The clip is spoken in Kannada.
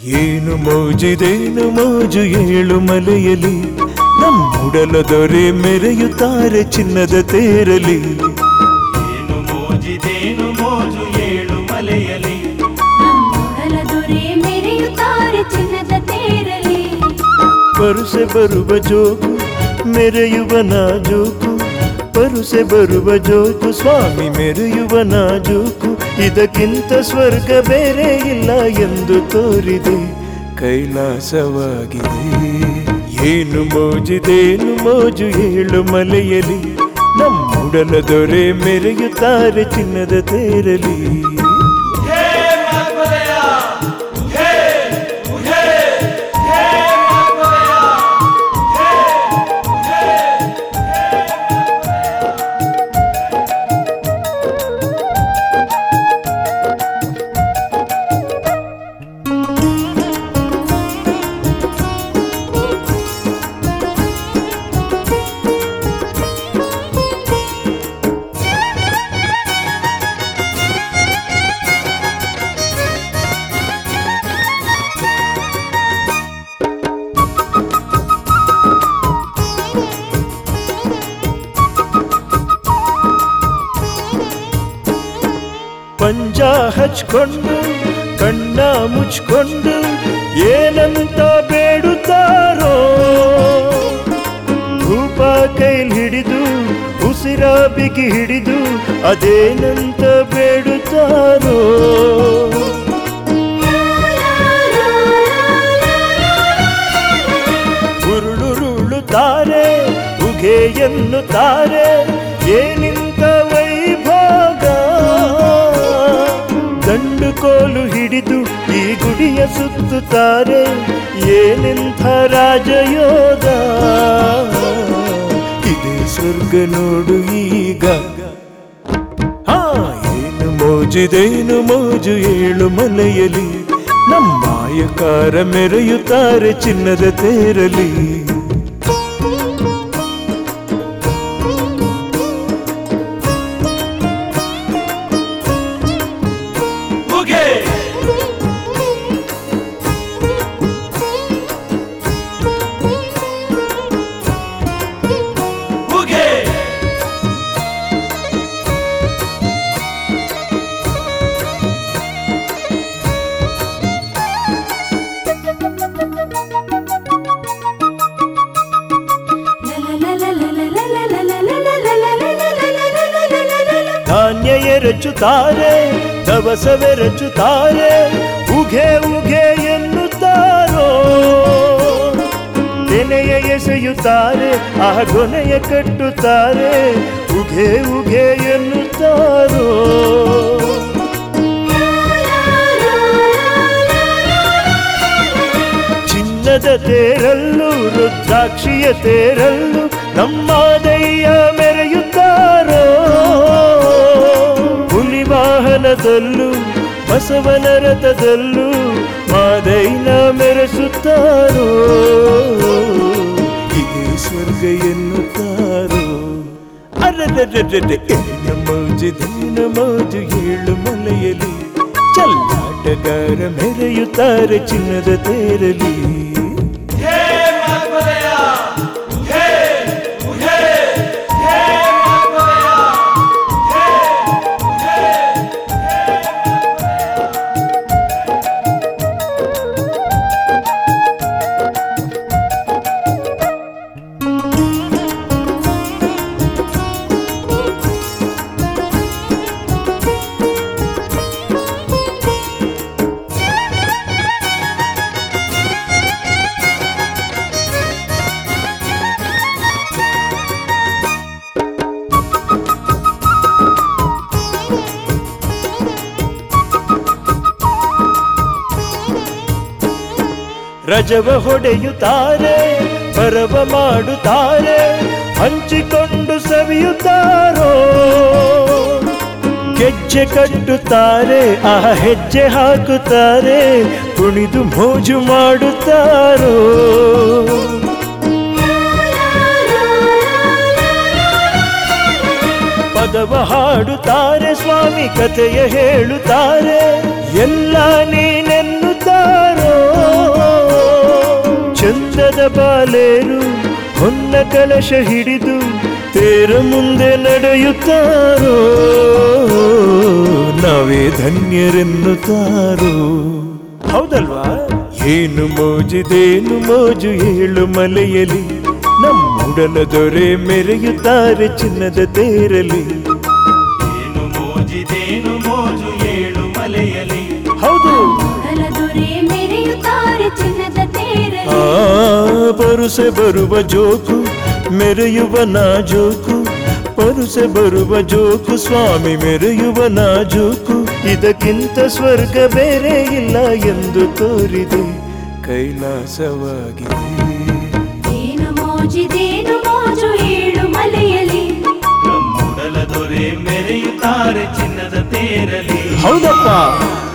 ಏನು ಮೋಜಿದೇನು ಮೋಜು ಏಳು ಮಲೆಯಲಿ ನಮ್ಮುಡಲ ದೊರೆ ಮೆರೆಯುತ್ತಾರೆ ಚಿನ್ನದ ತೇರಲಿ. ಏನು ಮೋಜಿದೇನು ಮೋಜು ಏಳು ಮಲೆಯಲಿ ನಮ್ಮುಡಲ ದೊರೆ ಮೆರೆಯುತ್ತಾರೆ ಚಿನ್ನದ ತೇರಲಿ. ಪರುಸೆ ಬರುವ ಜೋಕು ಮೆರೆಯುವ ನಾಜೂಕು, ಪರುಸೆ ಬರುವ ಜೋಕು ಸ್ವಾಮಿ ಮೆರೆಯುವ ನಾಜೂಕು. ಇದಕ್ಕಿಂತ ಸ್ವರ್ಗ ಬೇರೆ ಇಲ್ಲ ಎಂದು ತೋರಿದೆ ಕೈಲಾಸವಾಗಿದೆ. ಏನು ಮೋಜಿದೇನು ಮೋಜು ಏಳು ಮಲೆಯಲಿ ನಮ್ಮುಡಲ ದೊರೆ ಮೆರೆಯುತ್ತಾರೆ ಚಿನ್ನದ ತೇರಲಿ. ಪಂಜ ಹಚ್ಕೊಂಡು ಕಣ್ಣ ಮುಚ್ಕೊಂಡು ಏನಂತ ಬೇಡುತ್ತಾರೋ, ಧೂಪ ಕೈಲಿ ಹಿಡಿದು ಉಸಿರ ಬಿಗಿ ಹಿಡಿದು ಅದೇನಂತ ಬೇಡುತ್ತಾರೋ. ಉರುಳುರುಳುತ್ತಾರೆ ಉಗೆ ಎನ್ನುತ್ತಾರೆ ಏನಿಂತ ವೈಭೋಗ. ದಂಡು ಕೋಲು ಹಿಡಿದು ಈ ಗುಡಿಯ ಸುತ್ತುತ್ತಾರೆ ಏನೆಂಥ ರಾಜಯೋಗ. ಇದೇ ಸ್ವರ್ಗ ನೋಡು ಈಗ. ಏನು ಮೋಜಿದೇನು ಮೋಜು ಏಳು ಮಲೆಯಲಿ ನಮ್ಮಾಯಕಾರ ಮೆರೆಯುತ್ತಾರೆ ಚಿನ್ನದ ತೇರಲಿ. ಧಾನ್ಯ ಎರಚುತ್ತಾರೆ ದವಸವೆರಚುತ್ತಾರೆ ಉಘೆ ಉಘೆ ಎನ್ನುತ್ತಾರೋ. ತೆನೆಯ ಎಸೆಯುತ್ತಾರೆ ಗೊನೆಯ ಕಟ್ಟುತ್ತಾರೆ ಉಘೆ ಉಘೆ ಎನ್ನುತ್ತಾರೋ. ಚಿನ್ನದ ತೇರಲ್ಲೂ ರುದ್ರಾಕ್ಷಿಯ ತೇರಲ್ಲೂ ನಮ್ಮ ದಯ್ಯ ಮೆರೆಯುತ್ತಾರೋ. ಹುಲಿವಾಹನದಲ್ಲೂ ಬಸವನ ರಥದಲ್ಲೂ ಮಾದೈನ ಮೆರೆಸುತ್ತಾರೋ. ಇದೇ ಸ್ವರ್ಗ ಎನ್ನುತ್ತಾರೋ. ಅರರರರರೆ ಏನು ಮೋಜಿದೇನು ಮೋಜು ಏಳು ಮಲೆಯಲಿ ಚಲ್ಲಾಟಗಾರ ಮೆರೆಯುತ್ತಾರೆ ಚಿನ್ನದ ತೇರಲಿ. ರಜವ ಹೊಡೆಯುತ್ತಾರೆ ಪರವ ಮಾಡುತ್ತಾರೆ ಹಂಚಿಕೊಂಡು ಸವಿಯುತ್ತಾರೋ. ಗೆಜ್ಜೆ ಕಟ್ಟುತ್ತಾರೆ ಹೆಜ್ಜೆ ಹಾಕುತ್ತಾರೆ ಕುಣಿದು ಮೋಜು ಮಾಡುತ್ತಾರೋ. ಪದವ ಹಾಡುತ್ತಾರೆ ಸ್ವಾಮಿ ಕಥೆಯ ಹೇಳುತ್ತಾರೆ ಎಲ್ಲ ನೀನೆನ್ನುತ್ತಾರೋ. ಚಂದದ ಬಾಲೇರು ಹೊನ್ನ ಕಲಶ ಹಿಡಿದು ತೇರ ಮುಂದೆ ನಡೆಯುತ್ತಾರೋ ನಾವೇ ಧನ್ಯರೆನ್ನುತ್ತಾರೋ ಹೌದಲ್ವಾ ಏನು ಮೋಜಿದೇನು ಮೋಜು ಏಳು ಮಲೆಯಲಿ ನಮ್ಮುಡಲ ದೊರೆ ಮೆರೆಯುತ್ತಾರೆ ಚಿನ್ನದ ತೇರಲಿ ಏನು ಮೋಜಿದೇನು ಮೋಜು ಏಳು ಮಲೆಯಲಿ ಹೌದು ಮೊದಲದೊರೆ ಮೆರೆಯುತ್ತಾರೆ ಚಿನ್ನದ ತೇರಲಿ ಪರುಸೆ ಬರುವ ಜೋಕು ಮೆರೆಯುವ ನಾಜೂಕು ಪರುಸೆ ಬರುವ ಜೋಕು ಸ್ವಾಮಿ ಮೆರೆಯುವ ನಾಜೂಕು ಇದಕ್ಕಿಂತ ಸ್ವರ್ಗ ಬೇರೆ ಇಲ್ಲ ಎಂದು ತೋರಿದೆ ಕೈಲಾಸವಾಗಿದೆ ಏನು ಮೋಜಿದೇನು ಮೋಜು ಏಳು ಮಲೆಯಲಿ ನಮ್ಮುಡಲ ದೊರೆ ಮೆರೆಯುತ್ತಾರೆ ಚಿನ್ನದ ತೇರಲಿ ಹೌದಪ್ಪ